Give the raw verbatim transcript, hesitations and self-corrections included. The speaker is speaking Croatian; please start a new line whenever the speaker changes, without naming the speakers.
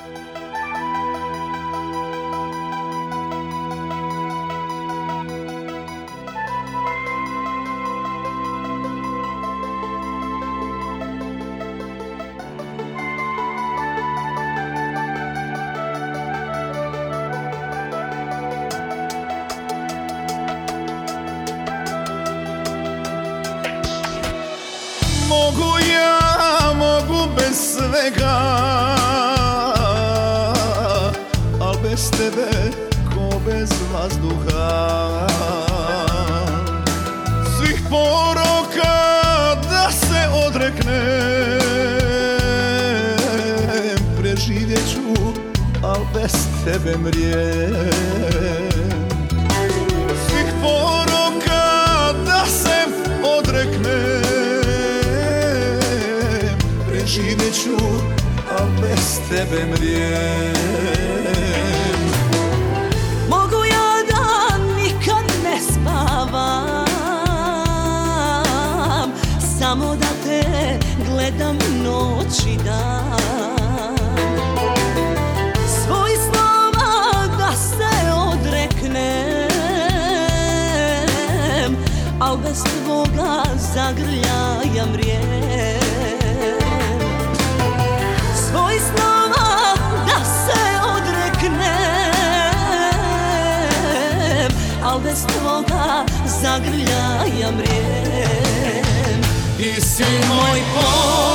Mogu ja, mogu bez svega, al bez tebe ko bez vazduha. Svih poroka da se odreknem, preživjet ću, al bez tebe mrijem. Svih poroka da se odreknem, živjet ću, al bez tebe mrijem.
Mogu ja da nikad ne spavam, samo da te gledam noć i dan. Svojih snova da se odreknem, al bez tvoga zagrljaja mrijem. Svojih snova da se odreknem, al bez tvoga zagrljaja mrijem.
Ti si moj